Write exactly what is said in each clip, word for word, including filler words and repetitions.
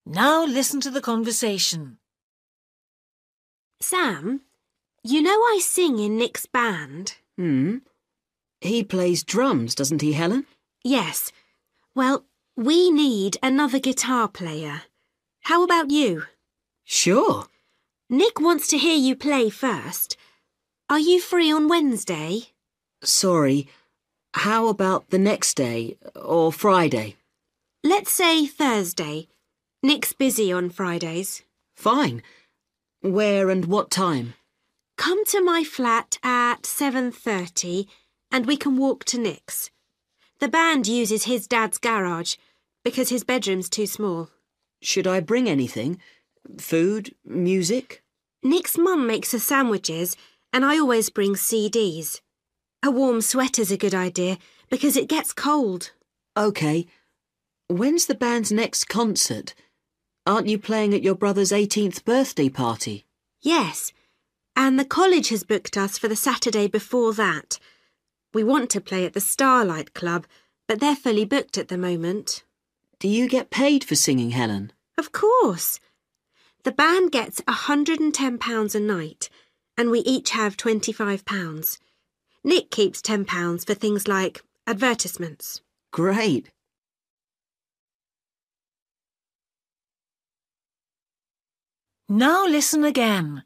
Now listen to the conversation. Sam, you know I sing in Nick's band. Hmm. He plays drums, doesn't he, Helen? Yes. Well, we need another guitar player. How about you? Sure. Nick wants to hear you play first. Are you free on Wednesday? Sorry. How about the next day or Friday? Let's say Thursday. Nick's busy on Fridays. Fine. Where and what time? Come to my flat at seven thirty and we can walk to Nick's. The band uses his dad's garage because his bedroom's too small. Should I bring anything? Food? Music? Nick's mum makes us sandwiches and I always bring C Ds. A warm sweater's a good idea because it gets cold. OK. When's the band's next concert? Aren't you playing at your brother's eighteenth birthday party? Yes, and the college has booked us for the Saturday before that. We want to play at the Starlight Club, but they're fully booked at the moment. Do you get paid for singing, Helen? Of course. The band gets one hundred and ten pounds a night, and we each have twenty-five pounds. Nick keeps ten pounds for things like advertisements. Great. Now listen again.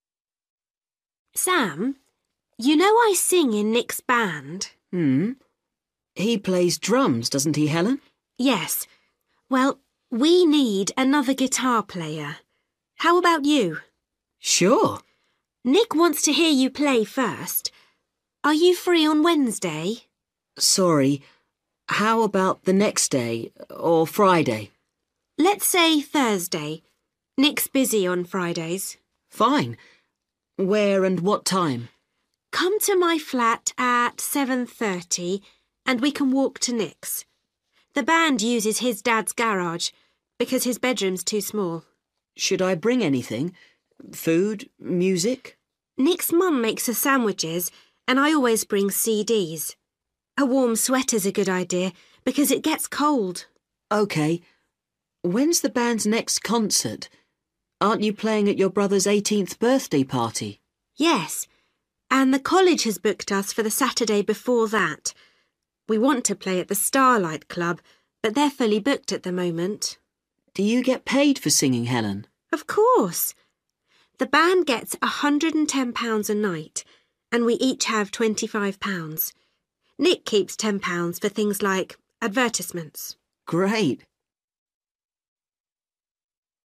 Sam, you know I sing in Nick's band. Hmm. He plays drums, doesn't he, Helen? Yes. Well, we need another guitar player. How about you? Sure. Nick wants to hear you play first. Are you free on Wednesday? Sorry. How about the next day or Friday? Let's say Thursday. Nick's busy on Fridays. Fine. Where and what time? Come to my flat at seven thirty and we can walk to Nick's. The band uses his dad's garage because his bedroom's too small. Should I bring anything? Food? Music? Nick's mum makes us sandwiches and I always bring C Ds. A warm sweater's a good idea because it gets cold. OK. When's the band's next concert? Aren't you playing at your brother's eighteenth birthday party? Yes, and the college has booked us for the Saturday before that. We want to play at the Starlight Club, but they're fully booked at the moment. Do you get paid for singing, Helen? Of course. The band gets one hundred and ten pounds a night, and we each have twenty-five pounds. Nick keeps ten pounds for things like advertisements. Great.